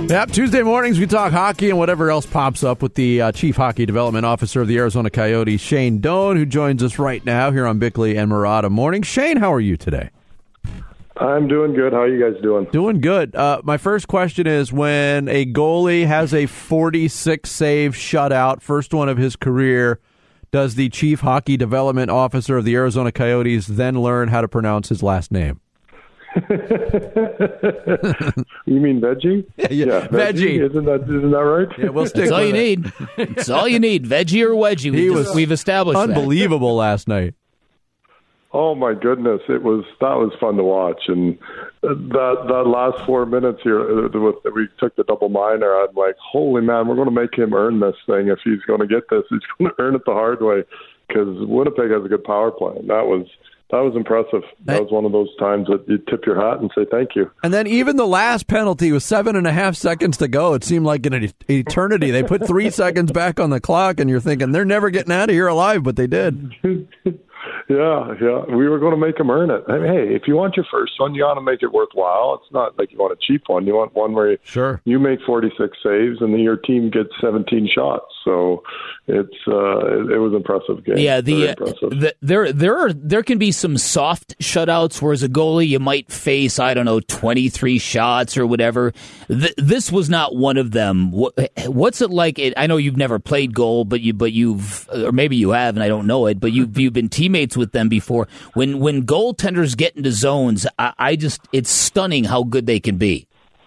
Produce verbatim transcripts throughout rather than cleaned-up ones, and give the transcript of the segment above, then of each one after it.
Yep, Tuesday mornings we talk hockey and whatever else pops up with the uh, Chief Hockey Development Officer of the Arizona Coyotes, Shane Doan, who joins us right now here on Bickley and Murata Morning. Shane, how are you today? I'm doing good. How are you guys doing? Doing good. Uh, my first question is, when a goalie has a forty-six save shutout, first one of his career, does the Chief Hockey Development Officer of the Arizona Coyotes then learn how to pronounce his last name? You mean veggie? Yeah, yeah. yeah veggie. veggie. Isn't that isn't that right? Yeah, we'll stick That's all you it. need. It's all you need. Veggie or wedgie. He We've, was we've established unbelievable last night. Oh my goodness, it was that was fun to watch, and that that last four minutes here, with, we took the double minor. I'm like, holy man, we're going to make him earn this thing. If he's going to get this, he's going to earn it the hard way, because Winnipeg has a good power play. And that was. That was impressive. That was one of those times that you tip your hat and say thank you. And then even the last penalty was seven and a half seconds to go. It seemed like an eternity. They put three seconds back on the clock, and you're thinking they're never getting out of here alive, but they did. Yeah, yeah. We were going to make them earn it. I mean, hey, if you want your first one, you got to make it worthwhile. It's not like you want a cheap one. You want one where sure. you make forty-six saves and then your team gets seventeen shots. So it's uh, it, it was an impressive game. Yeah, the, uh, impressive. the there there are there can be some soft shutouts, whereas a goalie you might face, I don't know, twenty-three shots or whatever. Th- this was not one of them. What, what's it like? It, I know you've never played goal, but you but you've or maybe you have, and I don't know it. But you've you've been teammates with them before. When when goaltenders get into zones, I, I just it's stunning how good they can be.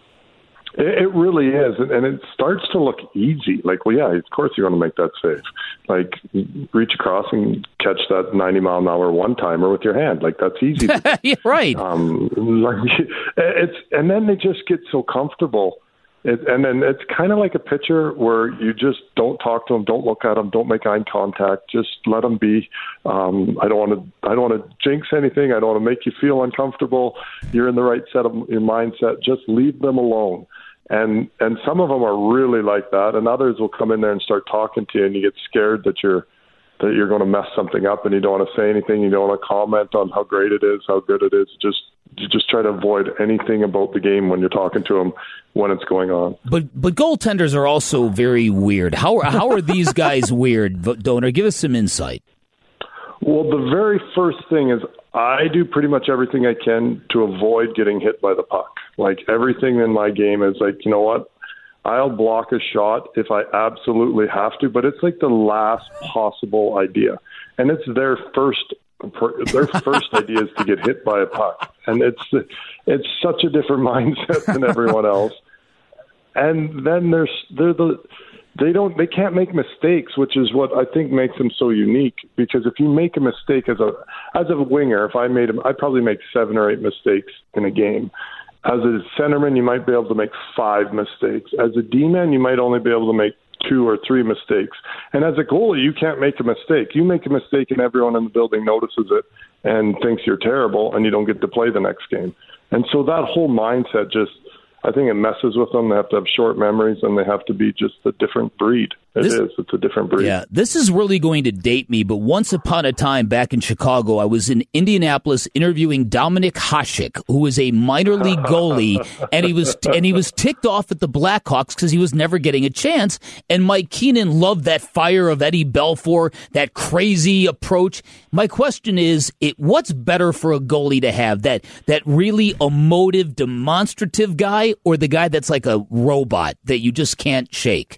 It really is, and it starts to look easy. Like, well, yeah, of course you're going to make that save. Like, reach across and catch that ninety mile an hour one timer with your hand. Like, that's easy. Yeah, right. Um, like, it's and then they just get so comfortable. It, and then it's kind of like a pitcher where you just don't talk to them, don't look at them, don't make eye contact, just let them be. Um, I don't want to. I don't want to jinx anything. I don't want to make you feel uncomfortable. You're in the right set of your mindset. Just leave them alone. And and some of them are really like that, and others will come in there and start talking to you, and you get scared that you're that you're going to mess something up, and you don't want to say anything. You don't want to comment on how great it is, how good it is. Just you just try to avoid anything about the game when you're talking to them when it's going on. But but goaltenders are also very weird. How how are these guys weird, Donor? Give us some insight. Well, the very first thing is I do pretty much everything I can to avoid getting hit by the puck. Like, everything in my game is like, you know what? I'll block a shot if I absolutely have to, but it's like the last possible idea. And it's their first their first idea is to get hit by a puck. And it's it's such a different mindset than everyone else. And then there's they're the They don't. They can't make mistakes, which is what I think makes them so unique. Because if you make a mistake as a as a winger, if I made them, I'd probably make seven or eight mistakes in a game. As a centerman, you might be able to make five mistakes. As a D-man, you might only be able to make two or three mistakes. And as a goalie, you can't make a mistake. You make a mistake, and everyone in the building notices it and thinks you're terrible, and you don't get to play the next game. And so that whole mindset just. I think it messes with them. They have to have short memories, and they have to be just a different breed. It this, is. It's a different breed. Yeah, this is really going to date me, but once upon a time back in Chicago, I was in Indianapolis interviewing Dominik Hasek, who was a minor league goalie, and he was and he was ticked off at the Blackhawks because he was never getting a chance. And Mike Keenan loved that fire of Eddie Belfour, that crazy approach. My question is, it what's better for a goalie to have, that that really emotive, demonstrative guy, or the guy that's like a robot that you just can't shake?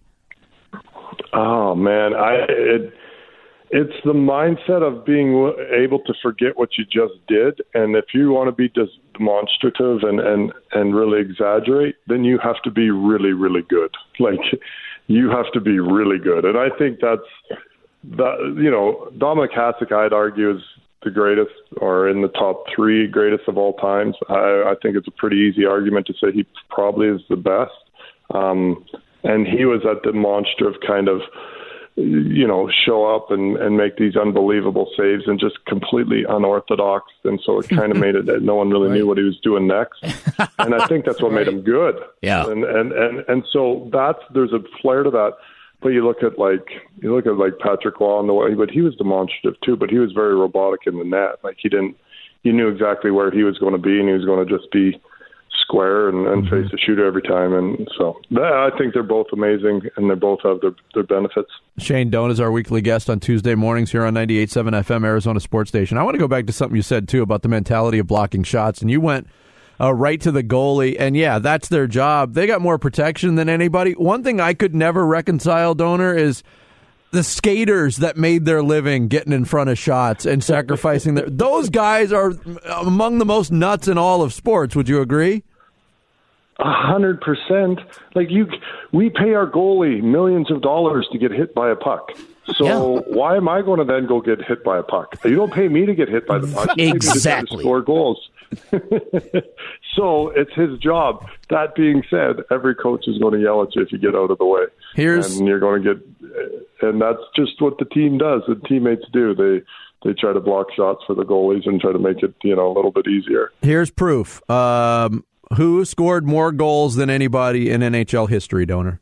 Oh man, I it, it's the mindset of being able to forget what you just did, and if you want to be just demonstrative and and and really exaggerate, then you have to be really really good. Like, you have to be really good, and I think that's that. You know, Dominik Hasek, I'd argue, is the greatest, or in the top three greatest of all times. I, I think it's a pretty easy argument to say he probably is the best. Um, and he was that demonstrative kind of, you know, show up and, and make these unbelievable saves and just completely unorthodox. And so it kind of made it that no one really right. knew what he was doing next. And I think that's what right. made him good. Yeah. And, and, and, and so that's, there's a flair to that. But you look at like you look at like Patrick Waugh and the way, but he was demonstrative too. But he was very robotic in the net. Like he didn't, he knew exactly where he was going to be, and he was going to just be square and, and mm-hmm. face a shooter every time. And so I think they're both amazing, and they both have their, their benefits. Shane Doan is our weekly guest on Tuesday mornings here on ninety-eight point seven F M, Arizona Sports Station. I want to go back to something you said, too, about the mentality of blocking shots. And you went uh, right to the goalie, and, yeah, that's their job. They got more protection than anybody. One thing I could never reconcile, Donor, is the skaters that made their living getting in front of shots and sacrificing their... Those guys are among the most nuts in all of sports. Would you agree? A hundred percent. Like you, we pay our goalie millions of dollars to get hit by a puck. So yeah. why am I going to then go get hit by a puck? You don't pay me to get hit by the puck. You Exactly. To score goals. So it's his job. That being said, every coach is going to yell at you if you get out of the way. Here's and you're going to get, and that's just what the team does. The teammates do. They they try to block shots for the goalies and try to make it, you know, a little bit easier. Here's proof. Um, who scored more goals than anybody in N H L history, Donor?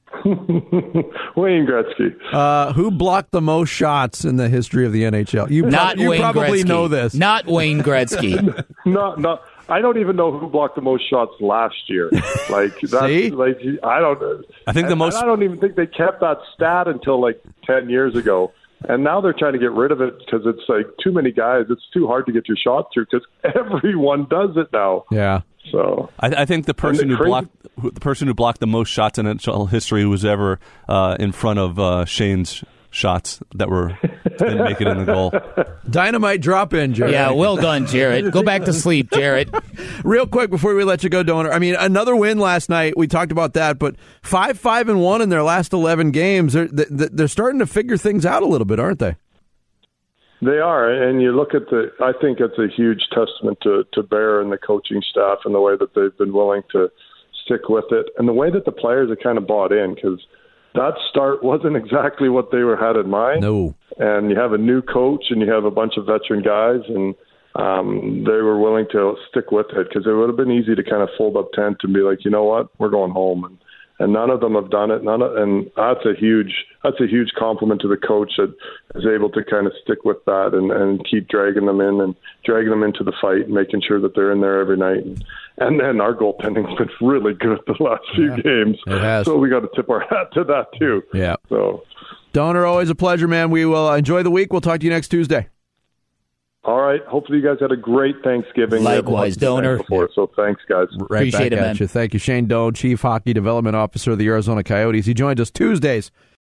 Wayne Gretzky. Uh, who blocked the most shots in the history of the N H L? You, Not prob- you Wayne probably Gretzky. know this. Not Wayne Gretzky. Not, not. I don't even know who blocked the most shots last year. Like that's See? like I don't. I think the and, most. and I don't even think they kept that stat until like ten years ago. And now they're trying to get rid of it because it's like too many guys. It's too hard to get your shot through because everyone does it now. Yeah. So I, I think the person who crazy? blocked who- the person who blocked the most shots in N H L history was ever uh, in front of uh, Shane's shots that were didn't make it in the goal. Dynamite drop in, Jared. Yeah, well done, Jared. Go back to sleep, Jared. Real quick before we let you go, Donor. I mean, another win last night. We talked about that, but five, five, and one in their last eleven games. They're they're starting to figure things out a little bit, aren't they? they are, and you look at the. I think it's a huge testament to to Bear and the coaching staff and the way that they've been willing to stick with it, and the way that the players have kind of bought in because that start wasn't exactly what they were had in mind. No. And you have a new coach and you have a bunch of veteran guys, and um, they were willing to stick with it because it would have been easy to kind of fold up tent and be like, you know what, we're going home. And, and none of them have done it. None of, and that's a huge that's a huge compliment to the coach that is able to kind of stick with that and, and keep dragging them in and dragging them into the fight, making sure that they're in there every night. And, and then our goaltending's been really good the last few yeah, games. It has. So we got to tip our hat to that too. Yeah. So, Donor, always a pleasure, man. We will enjoy the week. We'll talk to you next Tuesday. all right. Hopefully you guys had a great Thanksgiving. Likewise, Donor. Before, so thanks, guys. Right Appreciate back it, at man. you. Thank you, Shane Doan, Chief Hockey Development Officer of the Arizona Coyotes. He joins us Tuesdays